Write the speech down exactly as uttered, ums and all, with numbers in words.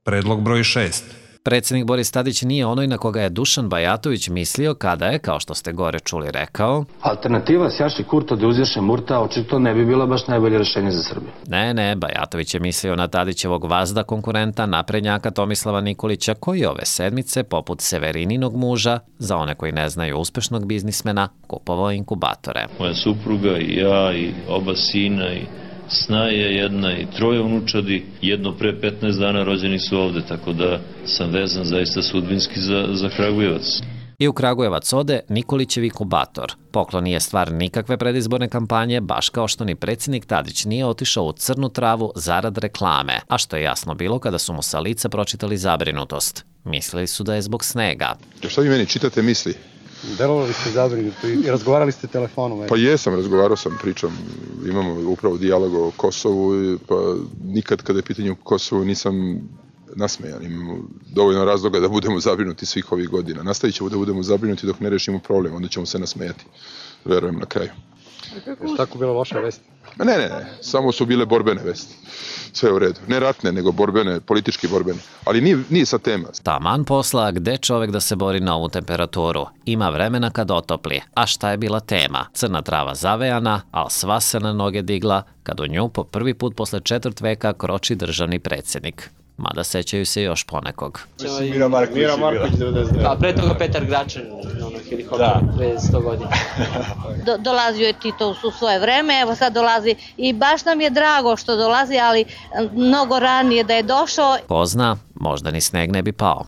Predlog broj šest. Predsjednik Boris Tadić nije onoj na koga je Dušan Bajatović mislio kada je, kao što ste gore čuli, rekao: Alternativa Sjaši Kurta da uzješe Murta očito ne bi bila baš najbolje rješenje za Srbiju. Ne, ne, Bajatović je mislio na Tadićevog vazda konkurenta naprednjaka Tomislava Nikolića, koji ove sedmice, poput Severininog muža, za one koji ne znaju uspešnog biznismena, kupovao inkubatore. Moja supruga i ja i oba sina i snaja jedna i troje unučadi, jedno pre petnaest dana rođeni su ovde, tako da sam vezan zaista sudbinski za, za Kragujevac. I u Kragujevac ode Nikolićev inkubator. Poklon nije stvar nikakve predizborne kampanje, baš kao što ni predsjednik Tadić nije otišao u crnu travu zarad reklame, a što je jasno bilo kada su mu sa lica pročitali zabrinutost. Mislili su da je zbog snega. Šta vi meni čitate misli? Delovali ste zabrinuto i razgovarali ste telefonom. Pa jesam, razgovarao sam, pričam, imamo upravo dijalog o Kosovu, pa nikad kada je pitanje o Kosovu nisam nasmejan, imamo dovoljno razloga da budemo zabrinuti svih ovih godina. Nastavit ćemo da budemo zabrinuti dok ne rešimo problem, onda ćemo se nasmejati, verujem na kraju. Je tako bila loša vest? Ne, ne, ne, samo su bile borbene vesti. Sve u redu. Ne ratne, nego borbene, politički borbene. Ali nije, nije sa tema. Taman posla, gde čovek da se bori na ovu temperaturu? Ima vremena kad otopli. A šta je bila tema? Crna trava zavejana, ali sva se na noge digla, kad u nju po prvi put posle četvrt veka kroči državni predsjednik. Mada sećaju se još ponekog. Mira Marković je bila. A pre toga Petar Gračan, ono helikopter, pre sto godina. Do, dolazio je Tito u svoje vreme, evo sad dolazi i baš nam je drago što dolazi, ali mnogo ranije da je došao. Ko zna, možda ni sneg ne bi pao.